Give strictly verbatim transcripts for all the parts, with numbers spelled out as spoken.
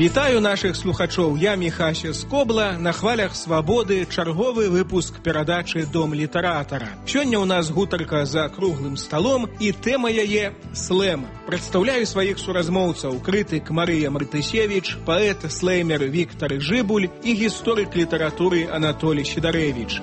Вітаю наших слухачоў, я Міхася Скобла, на хвалях свабоды чарговы выпуск перадачы «Дом літаратара». Сёння ў нас гутарка за круглым сталом і тэма яе слэм. Прадстаўляю сваіх суразмоўцаў: крытык Марыя Мартысевіч, паэт, слэймер Віктар Жыбуль і гісторык літаратуры Анатолій Сідарэвіч.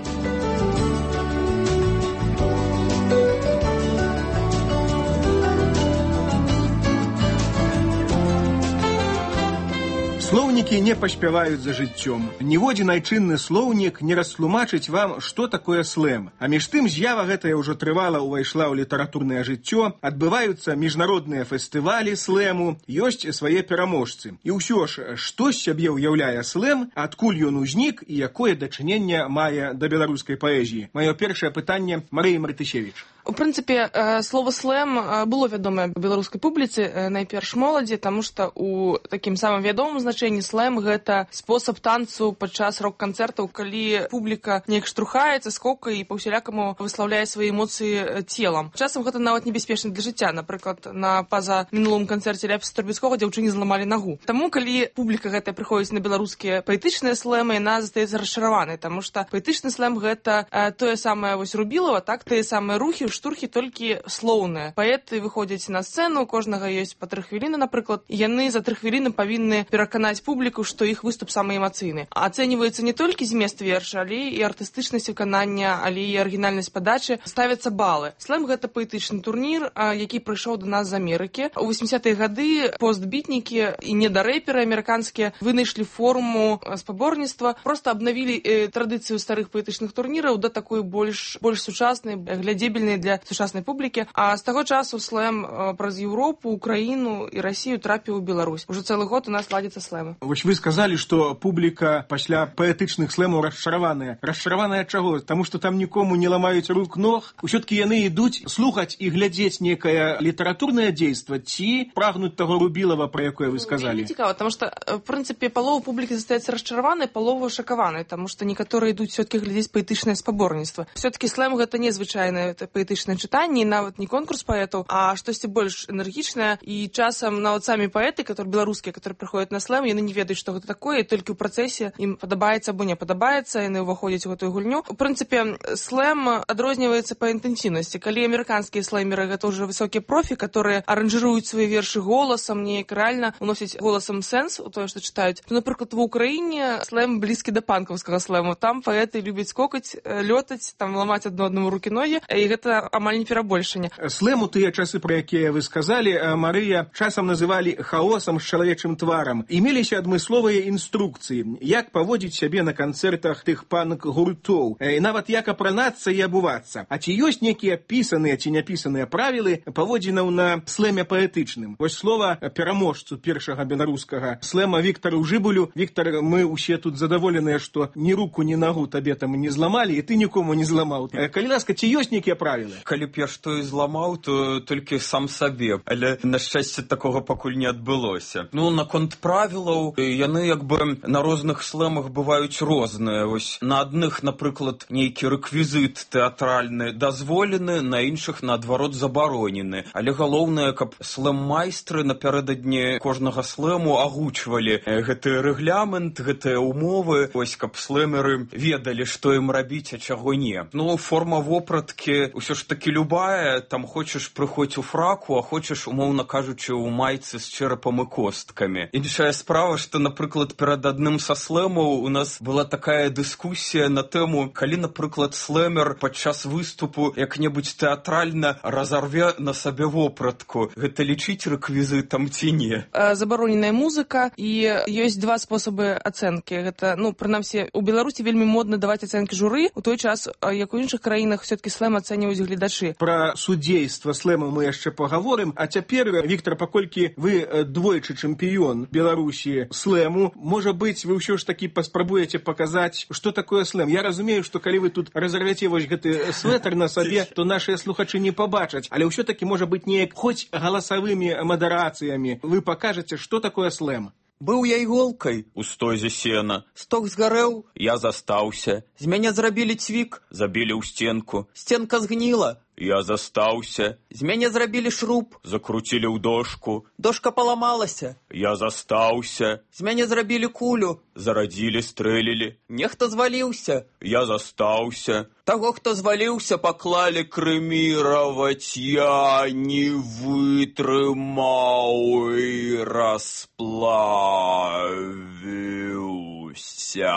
Слоўнікі не паспяваюць за жыццём. Ніводзін айчынны слоўнік не растлумачыць вам, што такое слэм. А між тым з'ява гэтая ўжо трывала ўвайшла ў літаратурнае жыццё, адбываюцца міжнародныя фестывалі слэму, ёсць свае пераможцы. І ўсё ж, што з сябе ўяўляе слэм, адкуль ён узнік і якое дачыненне мае да беларускай паэзіі? Маё першае пытанне Марыі Мартысевіч. У прынцыпе, слова слэм было вядомае беларускай публіцы, найперш моладзі, таму што ў такім самым вядомым значэнні слэм гэта спосаб танцу падчас рок-канцэртаў, калі публіка неяк штурхаецца, скокае і па-усялякаму выслаўляе свае эмоцыі целам. Часам гэта нават небяспечна для жыцця. Напрыклад, на паза мінулым канцэрце Ляпіса Трубецкога дзяўчыне зламалі нагу. Таму, калі публіка гэтая прыходзіць на беларускія паэтычныя слэмы, яна застаецца расчараванай, таму што паэтычны слэм гэта тое самае вось Рубілава, так, тыя самыя рухі, штурхі толькі слоўныя. Паэты выходзяць на сцэну, у кожнага ёсць па тры хвіліны, напрыклад, яны за тры хвіліны павінны пераканаць публіку, што іх выступ самы эмацыйны. Ацэньваецца не толькі змест верша, але і артыстычнасць выканання, але і арыгінальнасць падачы, ставяцца балы. Слэм гэта паэтычны турнір, які прыйшоў да нас з Амерыкі. У восьмідзесятыя гады постбітнікі і недарэперы амерыканскія вынайшлі форму спаборніцтва, проста абнавілі традыцыю старых паэтычных турніраў да такой больш больш сучаснай, глядзебельнай для сучаснай публікі. А з таго часу слэм праз Еўропу, Украіну і Расію трапіў у Беларусь. Ужо цэлы год у нас ладзяцца слэмы. Вось вы сказалі, што публіка пасля паэтычных слэмаў расчараваная. Расчараваная ад чаго? Таму што там нікому не ламаюць рук, ног. Усё-ткі яны ідуць слухаць і глядзець некае літаратурнае дзейства ці прагнуць таго Рубілава, пра якое вы сказалі? Вельмі цікава, таму што, в прынцыпе, палова публікі застаецца расчараванай, палова шакаванай, таму што некаторыя ідуць усё-ткі глядзець паэтычнае спаборніцтва. Усё-ткі слэм гэта незвычайнае паэтычнае чытанне, нават не конкурс паэтаў, а штосьці больш энергічнае. І часам нават самі паэты, которые беларускія, которые прыходзяць на слэм, яны не ведаюць, што гэта такое, і толькі ў працэсе ім падабаецца або не падабаецца, яны ўваходзяць у гэтую гульню. У прынцыпе, слэм адрозніваецца па інтэнсіўнасці. Калі амерыканскія слэмеры гэта ўжо высокія профі, которые аранжыруюць свае вершы голасам, неяк рэальна уносяць голасам сэнс у тое, што чытаюць, то, напрыклад, ва Ўкраіне слэм блізкі да панкаўскага слэму. Там паэты любяць скокаць, лётаць, там ламаць адно аднаму рукі-ногі, і гэта амаль не перабольшанне. Слэм у тыя часы, пра якія вы сказалі, Марыя, часам называлі хаосам з чалавечым тварам. Імеліся адмысловыя інструкцыі, як паводзіць сябе на канцэртах тых панк-гуртоў, і нават як апранацца і абувацца. А ці ёсць нейкія пісаныя ці няпісаныя правілы паводзінаў на слэме паэтычным? Вось слова пераможцу першага беларускага слэма Віктару Жыбулю. Віктар, мы ўсе тут задаволеныя, што ні руку, ні нагу табе там не зламалі, і ты нікому не зламаў. Калі ласка, ці ёсць нейкія правілы? Калі б я што і зламаў, то толькі сам сабе, але, на шчасце, такога пакуль не адбылося. Ну, наконт правілаў, яны як бы на розных слэмах бываюць розныя. Вось на адных, напрыклад, нейкі рэквізіт тэатральны дазволены, на іншых, наадварот, забаронены. Але галоўнае, каб слэм-майстры напярэдадні кожнага слэму агучвалі гэты рэгламент, гэтыя умовы, вось каб слэмеры ведалі, што ім рабіць, а чаго не. Ну, форма вопраткі ўсё ж такі любая, там хочаш прыходзь у фраку, а хочаш, умоўна кажучы, у майцы з чэрапам і косткамі. Іншая справа, што, напрыклад, перад адным са слэмаў у нас была такая дыскусія на тэму, калі, напрыклад, слэмер падчас выступу як-небудзь тэатральна разарве на сабе вопратку. Гэта лічыць рэквізітам ці не? Забароненая музыка, і ёсць два спосабы ацэнкі. Гэта, ну, прынамсі, у Беларусі вельмі модна даваць ацэнкі журы, у той час, як у іншых краінах, все-таки слэм ацэньваюць гледачы. Пра судзейства слэма мы яшчэ пагаворым, а цяпер, Віктар, паколькі вы двойчы чэмпіён Беларусі слэму, можа быць, вы ўсё ж такі паспрабуеце паказаць, што такое слэм. Я разумею, што калі вы тут разарвяце вось гэты свэтар на сабе, то нашыя слухачы не пабачаць, але ўсё-такі можа быць неяк хоць галасавымі мадарацыямі вы пакажаце, што такое слэм. Быў я іголкай у стозе сена. Сток згарэў, я застаўся. З мяне зрабілі цвік, забілі ў сценку. Сценка згніла, Я застаўся. З мяне зрабілі шруб. Закруцілі ў дошку. Дошка паламалася. Я застаўся. З мяне зрабілі кулю. Зарадзілі, стрэлілі. Нехта зваліўся. Я застаўся. Таго, хто зваліўся, паклалі крэміраваць. Я не вытрымаў і расплавіўся.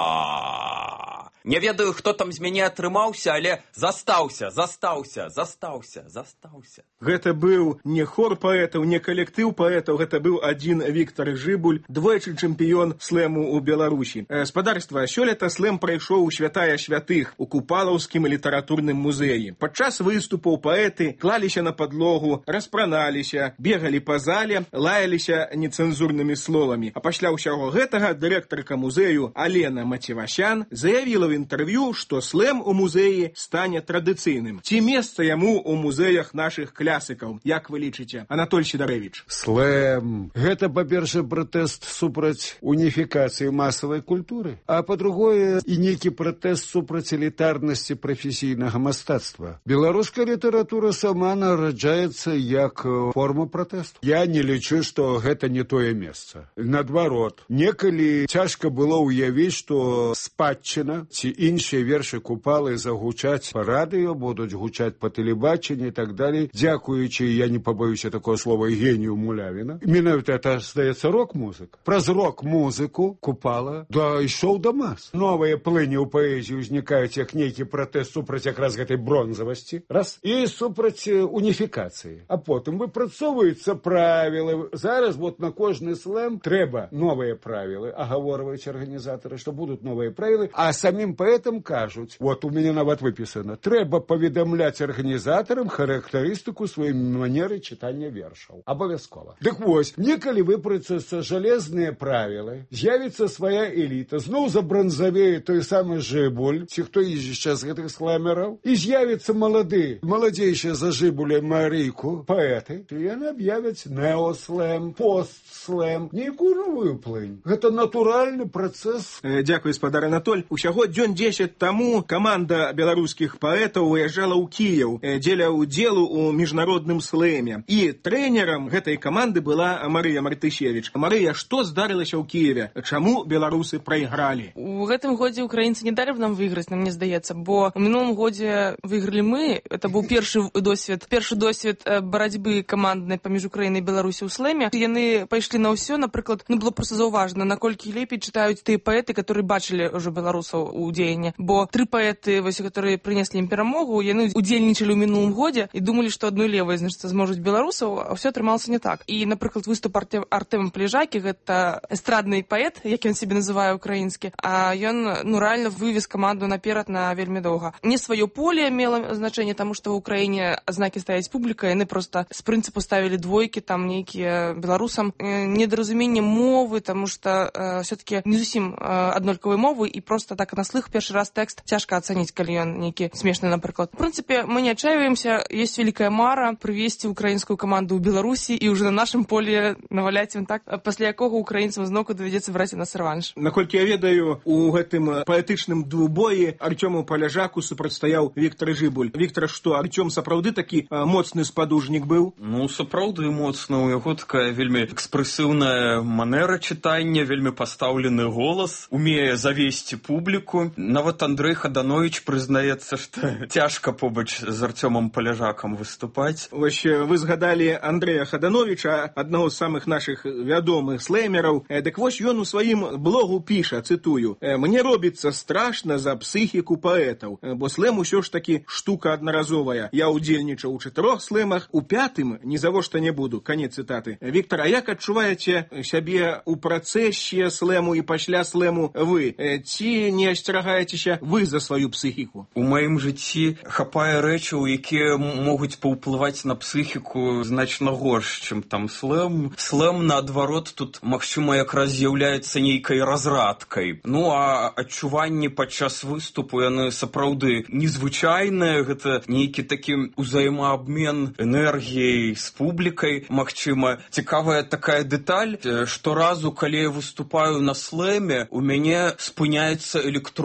Не ведаю, хто там з мяне атрымаўся, але застаўся, застаўся, застаўся, застаўся. Гэта быў не хор паэтаў, не калектыў паэтаў, гэта быў адзін Віктар Жыбуль, двойчы чэмпіён слэму ў Беларусі. Спадарства, сёлета слэм прайшоў у святая святых у Купалаўскім літаратурным музеі. Падчас выступаў паэты клаліся на падлогу, распраналіся, бегалі па зале, лаяліся нецэнзурнымі словамі. А пасля ўсяго гэтага дырэктарка музею Алена Мацевасян заявіла ў інтэрв'ю, што слэм у музеі стане традыцыйным. Ці месца яму ў музеях нашых клясыкаў, як вы лічыце, Анатоль Сідарэвіч? Слэм. Гэта, па-першае, пратэст супраць уніфікацыі масавай культуры, а па-другое, і нейкі пратэст супраць элітарнасці прафесійнага мастацтва. Беларуская літаратура сама нараджаецца як форма пратэсту. Я не лічу, што гэта не тое месца. Наадварот, некалі цяжка было ўявіць, што спадчына ці іншыя вершы Купалы загучаць па радыё, будуць гучаць па тэлебачанні і так далей. Дзякуючы, я не побоюся такого слова, генію Мулявіна. Менавіта это, здаецца, рок-музыка. Праз рок-музыку Купала дайшоў да мас. Новыя плыні ў паэзіі ўзнікаюць як нейкі пратэст супраць якраз гэтай бронзавасці. Раз. І супраць уніфікацыі. А потым выпрацоўваюцца правілы. Зараз вот на кожны слэм трэба новыя правілы. Агаворваюць арганізатары, што будуць новыя правілы. А самим паэтам кажуць, вот у мяне нават выпісана, трэба паведамляць арганізатарам характарыстыку сваёй манеры чытання вершаў. Абавязкова. Дык вось, некалі выпрацуюцца жалезныя правілы, з'явіцца свая эліта, зноў забранзавее той самы Жыбуль, ці хто яшчэ з гэтых слэмераў, і з'явіцца малады, маладзейшая за Жыбуля Марыйку, паэты, і яны аб'явяць неослэм, постслэм, нейкую новую плынь. Гэта натуральны працэс. Дзякуй, спадар Анатоль. Усяго дзён дзесяць таму каманда беларускіх паэтаў выязджала ў Кіеў дзеля ўдзелу ў міжнародным слэме. І трэнерам гэтай каманды была Марыя Мартышевіч. Марыя, што здарылася ў Кіеве? Чаму беларусы прайгралі? У гэтым годзе украінцы не далі нам выйграць, нам мне здаецца, бо ў мінулым годзе выйгралі мы. Это быў першы досвед, першы досвед барацьбы каманднай паміж Украінай і Беларусі ў слэме. Яны пайшлі на ўсё, напрыклад, ну было проста заўважна, наколькі лепей чытаюць тыя паэты, которые бачылі ўжо беларусаў у дзеянні. Бо тры паэты, вось, которые прынеслі ім перамогу, яны удзельнічалі ў мінулым годзе і думалі, што адной левай, значыць, зможуць беларусаў, а ўсё атрымалася не так. І, напрыклад, выступ Артэма Палежакі, гэта эстрадны паэт, як ён себе называе украінскі, а ён, ну, реально вывез каманду наперад на вельмі доўга. Не сваё поле мела значэнне, таму што ў Украіне знакі ставіць публіка, яны проста з прынцыпу ставілі двойкі, там нейкія беларусам. Недаразуменне мовы, таму што э, все-таки не зусім э, аднолькавай мовы, і просто так на слых першы раз тэкст цяжка ацаніць, калі ён нейкі смешны, напрыклад. В прынцыпе, мы не отчаиваемся, есть великая мара прывесці украінскую каманду ў Беларусі і ўжо на нашым поле наваляць ім так, пасля якога украінцам зноўку давядзецца браць у нас рэванш. Наколькі я ведаю, у гэтым паэтычным двубоі Арцёму Палежаку супрацьстаяў Віктар Жыбуль. Віктар, што Арцём сапраўды такі а, моцны спадужнік быў? Ну, сапраўды моцны. У яго такая вельмі экспрэсіўная манера чытання, вельмі пастаўлены голас, умее завесці публіку. Нават Андрэй Хаданович прызнаецца, што цяжка побач з Арцёмам Палежакам выступаць. Вось вы згадалі Андрэя Хадановича, аднаго з самых нашых вядомых слэмераў. Дык вось ён у сваім блогу піша, цытую: «Мне робіцца страшна за псіхіку паэтаў, бо слэм усё ж такі штука аднаразовая. Я удзельнічаў у чатырох слэмах, у пятым ні завошта не буду». Канец цытаты. Віктар, а як адчуваеце сябе ў працэсе слэму і пасля слэму вы? Ці не асцерагаецеся вы за сваю псіхіку? У маім жыцці хапае рэчаў, якія могуць паўплываць на псіхіку значна горш, чым там слэм. Слэм, наадварот, тут, магчыма, якраз з'яўляецца нейкай разрадкай. Ну, а адчуванні падчас выступу, яны сапраўды незвычайныя. Гэта нейкі такі ўзаемаабмен энергіяй з публікай. Магчыма, цікавая такая дэталь, што разу, калі я выступаю на слэме, у мяне спыняецца электронная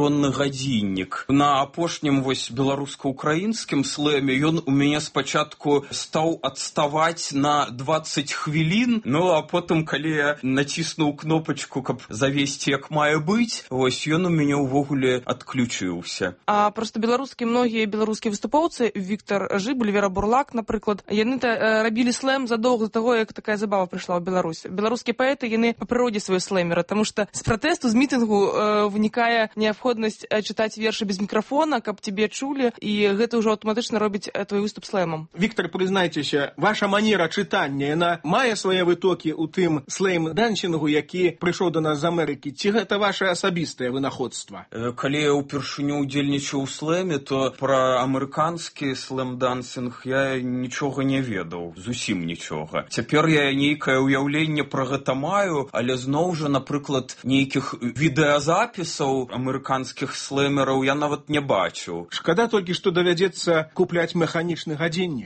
электронны гадзіннік. На апошнім вось беларуска-украінскім слэме ён у мяне спачатку стаў адставаць на двадцать хвілін, ну а потым, калі я націснуў кнопачку, каб завесці як мае быць, вось ён у мяне ўвогуле адключыўся. А просто беларускія многія беларускія выступоўцы, Віктор Жыбуль, Вера Бурлак, напрыклад, яны рабілі слэм задоўга да таго, як такая забава прыйшла ў Беларусь. Беларускія паэты, яны па прыродзе свае слэмеры, таму што з пратэсту, з мітынгу э, вынікае неабходнасць чытаць вершы без мікрафона, каб тебе чулі, і гэта ўжо аўтаматычна робіць твой выступ слэмам. Віктор, прызнайцеся, ваша манера чытання, яна мае свае вытокі ў тым слэйм-данчынгу, які прыйшоў да нас з Амерыкі, ці гэта ваше асабістае вынаходства? Калі я ўпершыню удзельнічаў у слэме, то пра амерыканскі слэм-дансінг я нічога не ведаў, зусім нічога. Цяпер я нейкае ўяўленне пра гэта маю, але зноў жа, напрыклад, нейкіх відэазапісаў амерыканскіх слэмераў я нават не бачыў. Шкада толькі, што давядзецца купляць механічны гадзіннік.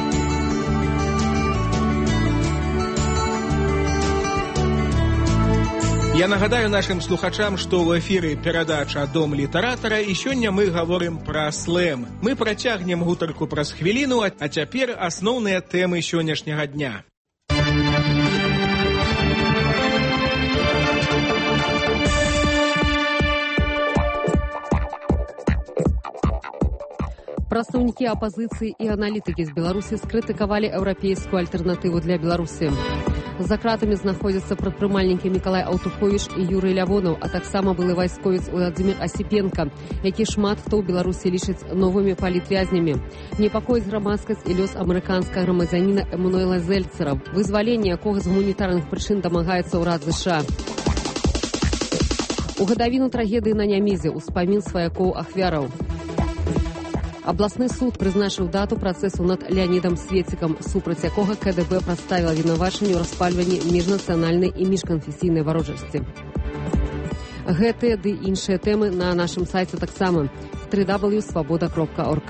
Я нагадаю нашим слухачам, што ў эфіры перадача «Дом літаратара», і сёння мы гаворым пра слэм. Мы працягнем гутарку праз хвіліну, а цяпер асноўныя тэмы сённяшняга дня. Прадстаўнікі апазіцыі і аналітыкі з Беларусі скрытыкавалі еўрапейскую альтэрнатыву для Беларусі. За кратамі знаходзяцца прадпрымальнікі Мікалай Аўтуховіч і Юрый Лявонаў, а таксама былы вайсковец Владзімір Асіпенка, які шмат хто ў Беларусі лічыць новымі палітвязнямі. Непакоіць грамадскасць і лёс амерыканскага грамадзяніна Эмануэла Зельцера, вызваленне якога з гуманітарных прычын дамагаецца ўрад ЗША. У гадавіну трагедыі на Нямізе ўспамін сваякоў ахвяраў. Абласны суд прызначыў дату працэсу над Леанідам Светцікам, супраць якога КДБ прадставіла вінавачанне ў распальванні міжнацыянальнай і міжканфесійнай варожасці. Гэтыя ды іншыя тэмы на нашым сайце таксама дабл ю дабл ю крапка свабода крапка орг.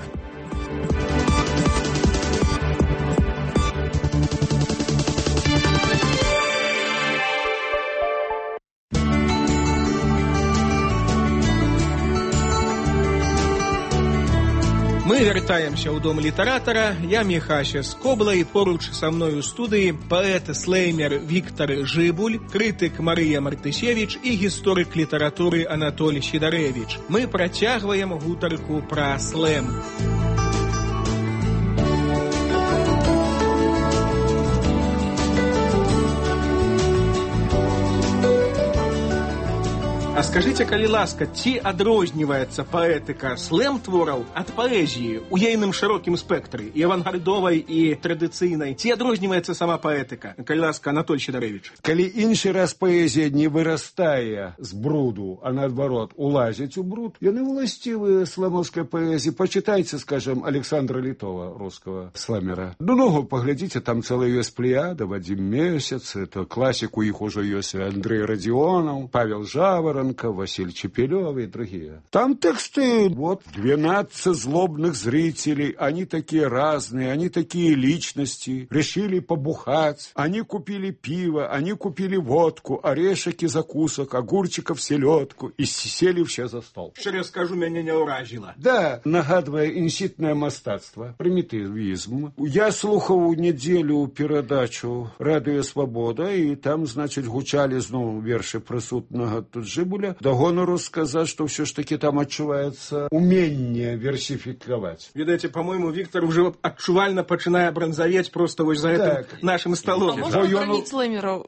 Мы вяртаемся ў дом літаратара. Я Міхася Скобла, і поруч са мною ў студыі паэт-слэймер Віктор Жыбуль, крытык Марыя Мартысевіч і гісторык літаратуры Анатоль Сідарэвіч. Мы працягваем гутарку пра слэм. А скажите, калі ласка, ці адрозніваецца паэтыка слэм-твораў ад паэзіі ў ейным шырокім спектры, і авангардовай, і традыцыйнай? Ці адрозніваецца сама паэтыка? Калі ласка, Анатоль Сідарэвіч. Калі іншы раз паэзія не вырастае з бруду, а наадварот улазіць у бруд, яны ўласцівыя слэмаўскай паэзіі. Пачытайце, скажем, Александра Літова, рускага слэмера. Ну, ну, паглядзіце, там цэлая ёсць плеяда, Вадзім Месяц, это класік, у іх ужо ёсць Андрэй Радзіонаў, Павел Жаворонков, Василий Чепелёв и другие. Там тексты, вот, двенадцать злобных зрителей, они такие разные, они такие личности, решили побухать, они купили пиво, они купили водку, орешек и закусок, огурчиков, селедку, и сели все за стол. Щиро скажу, меня не уразило. Да, нагадывая инситное мастацтво, примитивизм. Я слухал неделю передачу «Радио Свобода», и там, значит, гучали снова верши присутного тут Жыбуля. До гонору сказать, что все ж таки там отчувается умение версификовать. Видите, по-моему, Виктор уже отчувально начинает бронзоветь просто вот за этим нашим столом. А можно бронить слэмеров?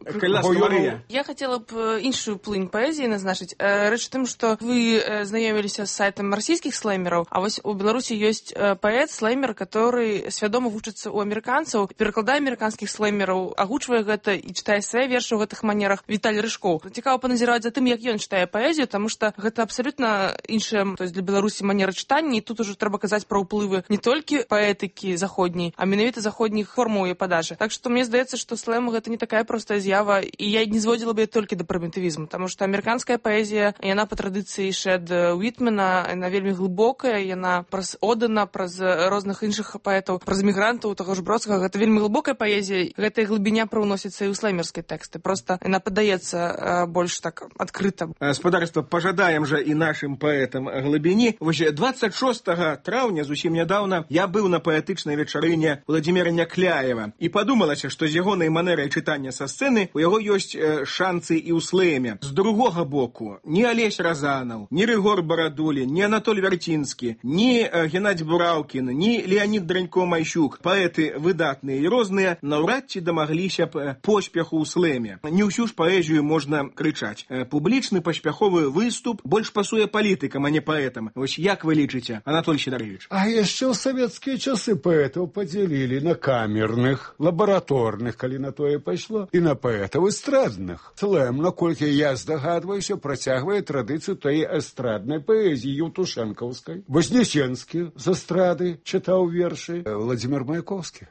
Я хотела бы іншую плынь поэзии назначить. Речь в том, что вы знакомились с сайтом российских слэмеров, а вот у Беларуси есть поэт, слэмер, который свядома вучится у американцев, перекладая американских слэмеров, агучивая это и читая свои верши в этих манерах. Виталий Рыжков. Цікаво поназирать за тем, как он читает паэзію, тому што гэта абсалютна іншая, то есть для Беларусі манера чытання, і тут уже трэба казаць пра ўплывы не толькі паэтыкі заходняй, а менавіта заходніх формаў і падачы. Так што мне здаецца, што слэм гэта не такая простая з'ява, і я не зводзіла бы толькі да прымітывізму, таму што амерыканская паэзія, яна па традыцыі Шэд Уітмена, яна вельмі глыбокая, яна праз Одена, праз розных іншых паэтаў, праз мігрантаў, таго ж Бродскага, гэта вельмі глыбокая паэзія, гэтая глыбіня прыўносіцца і ў слэмерскай тэксты, проста яна падаецца больш так адкрыта. Спадарства, пожадаем жа і нашым паэтам глыбіні. Вось двадцать шостага траўня, зусім нядаўна, я быў на паэтычнай вечарыне Владзіміра Някляева і падумалася, што з ягонай манерай чытання са сцэны у яго ёсць э, шанцы і ў слэме. З другога боку, ні Алесь Разанаў, ні Рыгор Барадулін, ні Анатоль Вярцінскі, ні э, Геннадзь Бураўкін, ні Леонід Дранько-Майщук, паэты выдатныя і розныя, наўрад ці дамагліся б поспеху ў слэме. Не ўсю ж паэзію можна крычаць. Э, публічны паспяховы выступ больш пасуе палітыкам, а не паэтам. Вось як вы лічыце, Анатоль Сідарович? А яшчэ ў савецкія часы паэтаў падзялілі на камерных, лабараторных, калі на тое пайшло, і на паэтаў эстрадных. Слэм, наколькі я здагадваюся, працягвае традыцыю той эстраднай паэзіі Еўтушэнкаўскай. Вознесенскі з эстрады чытаў вершы, Владзімір Маяковскі.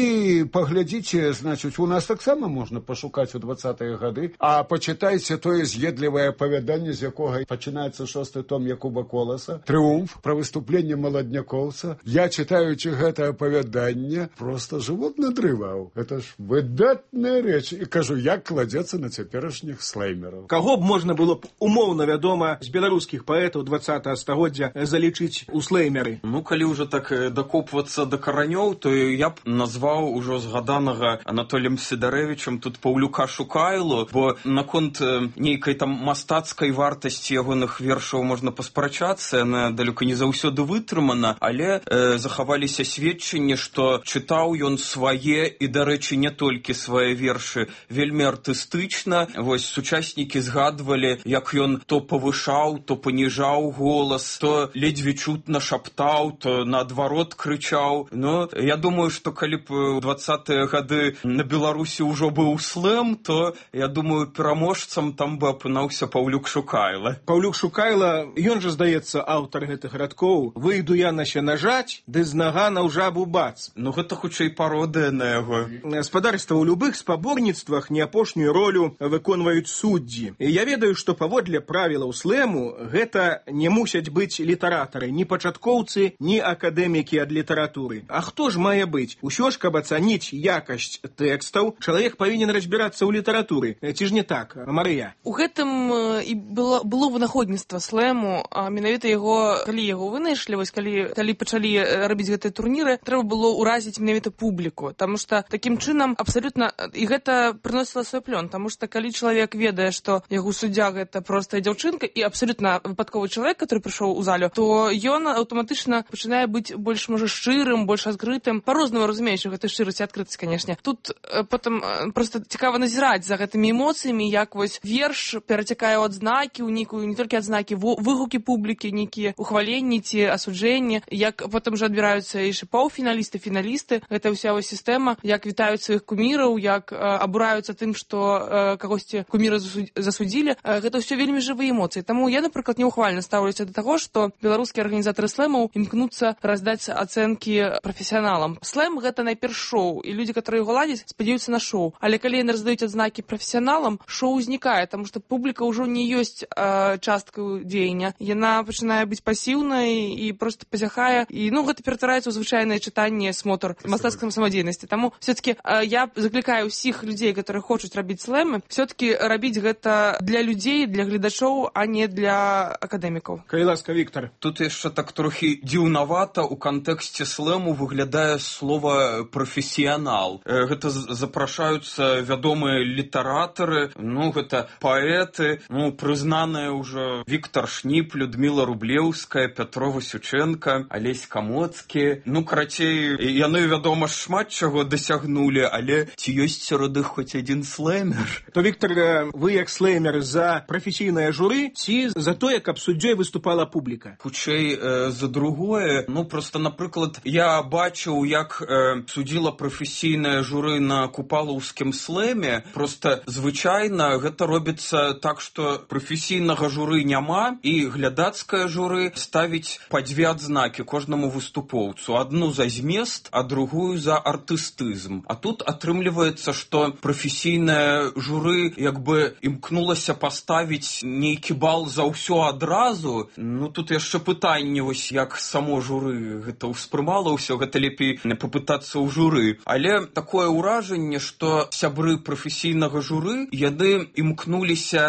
І паглядзіце, значыць, у нас таксама можна пашукаць у двадцатыя гады, а пачытайце тое з'едлівае апавяданне, з якога пачынаецца шосты том Якуба Коласа, «Трыумф», пра выступленне маладнякоўца. Я, чытаючы гэта апавяданне, проста жывот надрываў. Это ж выдатная рэч. І кажу, як кладзецца на цяперашніх слэймераў. Каго б можна было б умоўна, вядома, з беларускіх паэтаў двадцатага стагоддзя залічыць у слэймеры? Ну, калі ўжо так дакопвацца да каранёў, то я б назваў ужо згаданага Анатоліем Сідарэвічам тут Паўлюка Шукайлу, бо наконт нейкай там мастацкай вартасці ягоных вершаў можна паспрачацца, яна далёка не заўсёды вытрымана, але э, захаваліся сведчанні, што чытаў ён свае і, дарэчы, не толькі свае вершы вельмі артыстычна. Вось сучаснікі згадвалі, як ён то павышаў, то паніжаў голас, то ледзьве чутна шаптаў, то наадварот крычаў. Ну, я думаю, што калі б у двадцатыя гады на Беларусі ўжо быў слэм, то, я думаю, пераможцам там бы апынаўся Паўлюк Шукайла. Паўлюк Шукайла, ён жа, здаецца, аўтар гэтых радкоў. Выйду я наще нажаць, ды з нагана ў жабу бац. Ну, гэта хутчэй пародыя на яго. Спадарства, у любых спаборніцтвах не апошнюю ролю выконваюць суддзі. І я ведаю, што паводле правілаў слэму гэта не мусяць быць літаратары, ні пачаткоўцы, ні акадэмікі ад літаратуры. А хто ж мае быць? Усё ж, каб ацаніць якасць тэкстаў, чалавек павінен разбірацца ў літаратуры. Ці ж не так, Марыя? У гэтым і было, было вынаходніцтва слэму, а менавіта яго, калі яго вынайшлі, вось калі, калі пачалі рабіць гэтыя турніры, трэба было ўразіць менавіта публіку, таму што такім чынам абсалютна, і гэта прыносіла свой плён, таму што калі чалавек ведае, што яго суддзя гэта простая дзяўчынка і абсалютна выпадковы чалавек, который прыйшоў у залю, то ён аўтаматычна пачынае быць больш, можа, шчырым, больш адкрытым, па-рознаму разумеючы гэтай шчырасць і адкрытасць, канешне. Тут потым проста цікава назіраць за гэтымі эмоцыямі, як вось верш перацякае ў адзнакі, у нейкую не толькі адзнакі, выгукі публікі, нейкія ухваленні ці асуджэнні, як потым жа адбіраюцца і паўфіналісты, фіналісты. Гэта ўся вось сістэма, як вітаюць сваіх куміраў, як абураюцца тым, што кагосьці куміра засудзілі. Гэта ўсё вельмі жывыя эмоцыі. Таму я, напрыклад, неухвальна стаўлюся да таго, што беларускія арганізатары слэмаў імкнуцца раздаць ацэнкі прафесіяналам. Слэм гэта найперш шоу, і людзі, которые яго ладзяць, спадзяюцца на шоу. Але калі яны раздаюць адзнакі прафесіяналам, шоу узнікае, таму што публіка ўжо не ёсць э, часткаю дзеяння. Яна пачынае быць пасіўнай і проста пазяхае. І ну гэта ператвараецца ў звычайнае чытанне, смотр мастацкай самадзейнасці. Таму все-таки э, я заклікаю ўсіх людзей, которые хочуць рабіць слэмы, все-таки рабіць гэта для людзей, для гледачоў, а не для акадэмікаў. Калі ласка, Віктор. Тут яшчэ так трохі дзіўнавата ў кантэксце слэму выглядае слова прафесіянал. Гэта запрашаюцца вядомыя літаратары, ну гэта паэты, ну прызнаныя ўжо Віктор Шніп, Людміла Рублеўская, Пятро Васюченка, Алесь Камоцкі. Ну, карацей, яны, вядома, шмат чаго дасягнулі, але ці ёсць сярод іх хоць адзін слэмер? То, Віктор, вы як слэмер за прафесійнае журы ці за тое, каб суддзёй выступала публіка? Хутчэй э, за другое. Ну, просто, напрыклад, я бачыў, як э, судзіла прафесійнае журы на купалаўскім слэме. Просто звычайна гэта робіцца так, што прафесійнага журы няма, і глядацкае журы ставіць па дзве адзнакі кожнаму выступоўцу. Адну за змест, а другую за артыстызм. А тут атрымліваецца, што прафесійнае журы як бы імкнулася паставіць нейкі бал за ўсё адразу. Ну, тут яшчэ пытанне, вось як само журы гэта ўспрымала ўсё, гэта лепей папытацца ў журы. Але такое ўражанне, што сябры прафесійнага журы, яны імкнуліся дайсці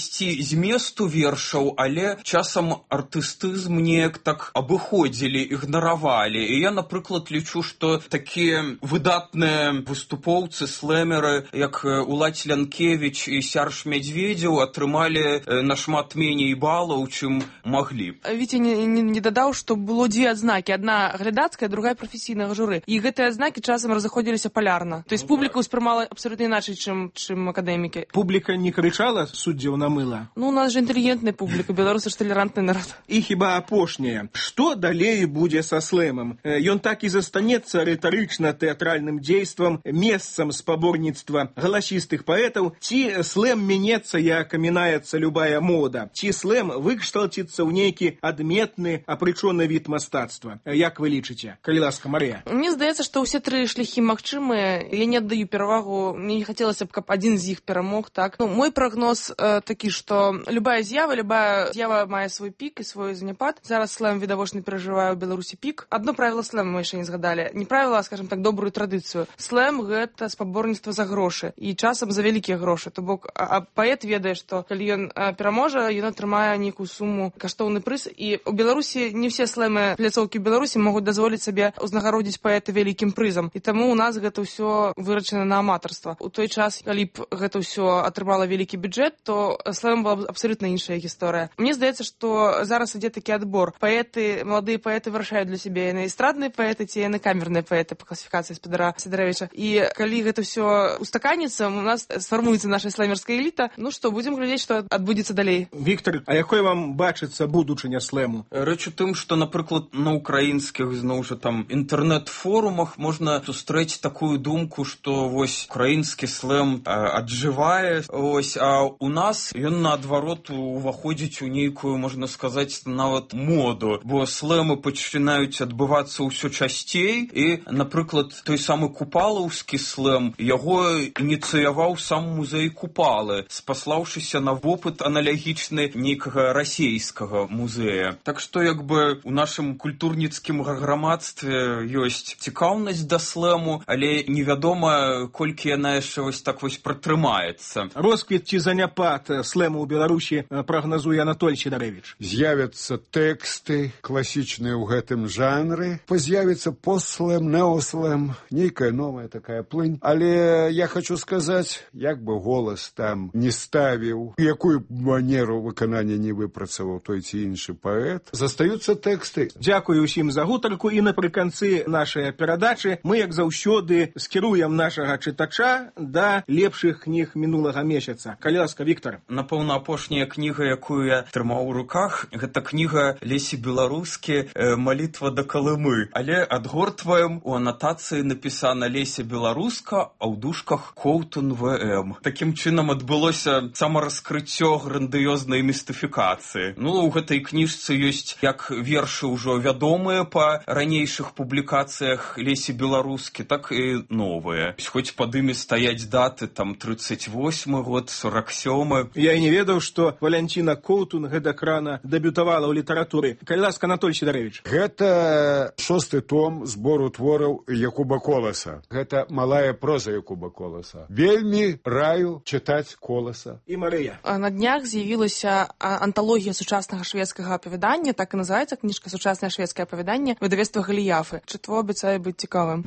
знайсці зместу вершаў, але часам артыстызм неяк так абыходзілі, ігнаравалі. І я, напрыклад, лічу, што такія выдатныя выступоўцы, слэмеры, як Уладзь Лянкевіч і Сярж Мядзведзеў, атрымалі нашмат меней балаў, чым маглі б. Віця не, не, не дадаў, што было дзве адзнакі. Адна глядацкая, другая прафесійнага журы. І гэтыя адзнакі часам разыходзіліся палярна. То есть публіка ўспрымала абсолютно иначе, чем, чем академики. Публика не кричала суддзяў на мыла? Ну, у нас же интеллигентная публика, белорусы ж толерантный народ. И хіба апошняе. Што далей будзе са слэмам? Ён так і застанецца рытарычна-тэатральным дзействам, месцам спаборніцтва галасістых паэтаў, ці слэм мінецца, як мінаецца любая мода, ці слэм выкшталціцца ў нейкі адметны, апрычоны від мастацтва. Як вы лічыце? Калі ласка, Марыя. Мне здаецца, што ўсе тры шляхі магчымыя. Я не аддаю перавагу, мне не хацелася б, каб адзін з іх перамог, так? Ну, мой прагноз э, такі, што любая з'ява, любая з'ява мае свой пік і свой заняпад. Зараз слэм відавочна перажывае ў Беларусі пік. Адно правіла слэма мы яшчэ не згадалі. Не правіла, а, скажем так, добрую традыцыю. Слэм — гэта спаборніцтва за грошы. І часам за вялікія грошы. То бок, а, а паэт ведае, што калі ён а, пераможа, ён атрымае нейкую суму, каштоўны прыз. І ў Беларусі не ўсе слэмы пляцоўкі ў Беларусі могуць дазволіць сабе узнагародзіць паэта вялікім прызам. І таму у нас гэта ўсё вырачана на аматарства. У той час, калі б гэта ўсё атрымала вялікі бюджэт, то слэм была б абсалютна іншая гісторыя. Мне здаецца, што зараз ідзе такі адбор. Паэты, маладыя паэты вырашаюць для сябе, яны эстрадныя паэты ці яны камерныя паэты па класіфікацыі спадара Сідаравіча. І калі гэта ўсё устаканіцца, у нас сфармуецца наша слэмерская эліта. Ну што, будзем глядзець, што адбудзецца далей. Віктор, а якой вам бачыцца будучыня слэму? Рэч у тым, што, напрыклад, на украінскіх, зноў жа, там, інтэрнэт-форумах можна сустрэць такую думку, што вось украінскі слэм аджывае, ось, а у нас ён наадварот уваходзіць у нейкую, можна сказаць, нават моду, бо слэмы пачынаюць адбывацца ўсё часцей, і, напрыклад, той самы купалаўскі слэм, яго ініцыяваў сам музей Купалы, спаслаўшыся на вопыт аналагічны нейкага расейскага музея. Так што, як бы, у нашым культурніцкім грамадстве ёсць цікаўнасць да слэму, але невядома, колькі яна яшчэ вось так вось пратрымаецца. Росквіт ці заняпад слэму ў Беларусі прагназуе Анатоль Сідарэвіч. З'явяцца тэксты класічныя ў гэтым жанры, паз'явіцца постслэм, неослэм, нейкая новая такая плынь. Але я хочу сказаць, як бы голас там не ставіў, якую манеру выканання не выпрацаваў той ці іншы паэт, застаюцца тэксты. Дзякую ўсім за гутарку, і напрыканцы нашай перадачы мы, як заўсёды, скіруем нашага чытача да лепшых кніг мінулага месяца. Калі ласка, Віктор. Напэўна, апошняя кніга, якую я трымаў у руках, гэта кніга Лесі Беларускі «Малітва да Калымы». Але адгортваем, у анатацыі напісана Леся Беларуска, а ў дужках Коўтун вэ эм. Такім чынам адбылося самараскрыццё грандыёзнай містыфікацыі. Ну, у гэтай кніжцы ёсць як вершы ўжо вядомыя па ранейшых публікацыях Лесі Беларускі, так і новыя. Хоць пад імі стаяць даты, там, тридцать восьмы год, сорок сёмы. Я і не ведаў, што Валянціна Коўтун гэтак рана дэбютавала ў літаратуры. Калі ласка, Анатоль Сідарэвіч. Гэта шосты том збору твораў Якуба Коласа. Гэта малая проза Якуба Коласа. Вельмі раю чытаць Коласа. І Марыя. На днях з'явілася анталогія сучаснага шведскага апавядання, так і называецца кніжка «Сучаснае шведскае апавяданне» выдавецтва Галіяфы. Чытво абяцае быць цікавым.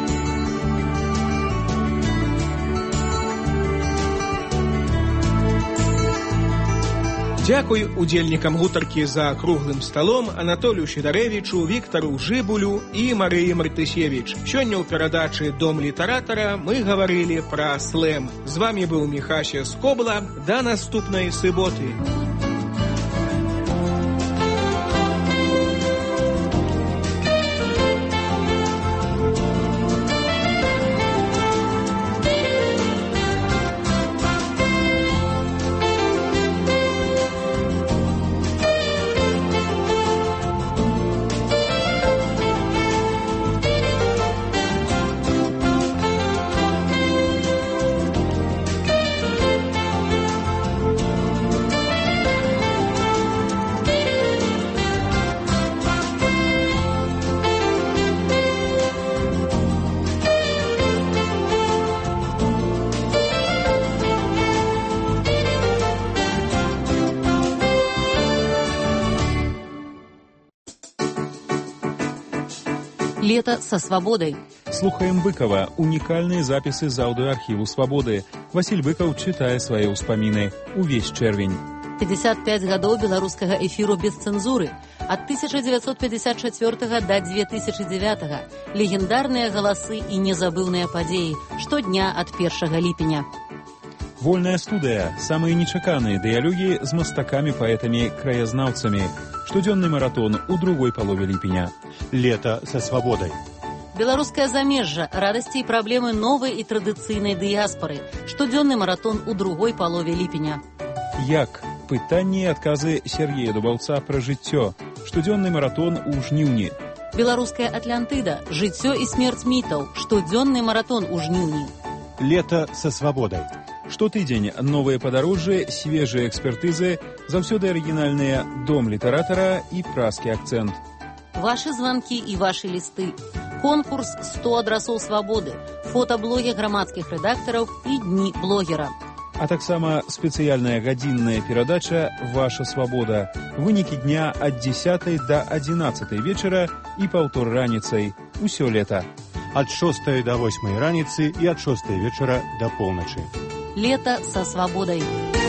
Дзякуй удзельнікам гутаркі за круглым сталом Анатолію Сідарэвічу, Віктару Жыбулю і Марыі Мартысевіч. Сёння ў перадачы «Дом літаратара» мы гаварылі пра слэм. З вамі быў Міхася Скобла. Да наступнай суботы. Лето со свободой. Слухаем Быкова. Уникальные записи з аудиоархиву «Свободы». Василь Быков читае свае ўспаміны. Увесь чэрвень. пятьдесят пять гадоў беларускага эфіру без цэнзуры. От тысяча девятьсот пятьдесят четвёртого до две тысячи девятого. Легендарныя галасы і незабыўныя падзеі. Штодня ад першага ліпеня. Вольная студыя. Самыя нечаканыя дыялогі з мастакамі, паэтамі, краязнаўцамі. Штодзённы маратон у другой палове ліпеня. Лето со свободой. Беларускае замежжа. Радасці і праблемы новай і традыцыйнай дыяспоры. Штодзённы маратон у другой палове ліпеня. Як? Пытанні і адказы Сергея Дубаўца пра жыццё. Штодзённы маратон у жніўні. Беларуская Атлантыда. Жыццё і смерць мітаў. Штодзённы маратон у жніўні. Лето со свободой. Штотыдзень новыя падарожжы, свежыя экспертызы, заўсёды арыгінальныя дом літаратара і празкі акцэнт. Вашы званкі і вашы лісты. Конкурс сто адрасоў свабоды. Фотаблогі грамадскіх рэдактараў і дні блогера. А таксама спецыяльная гадзінная перадача «Ваша свабода». Вынікі дня ад дзесятай да адзінаццатай вечара і паўтор раніцай. Усё лета. От шостой до восьмой раніцы и от шостой вечера до полночи. Лето со свободой.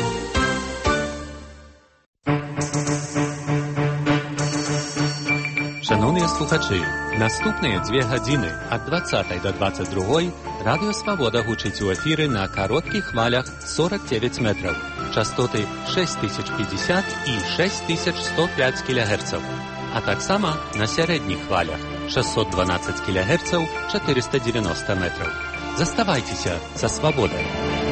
Шановні слухачі, наступні дві години від двадцятой до двадцять другої Радіо Свобода гучить у ефірі на коротких хвалях сорок дев'ять метрів, частоти шість тисяч п'ятдесят і шість тисяч сто п'ять кілогерців, а так само на середніх хвалях шістсот дванадцять кілогерців, чотириста дев'яносто метрів. Заставайтеся со Свободою.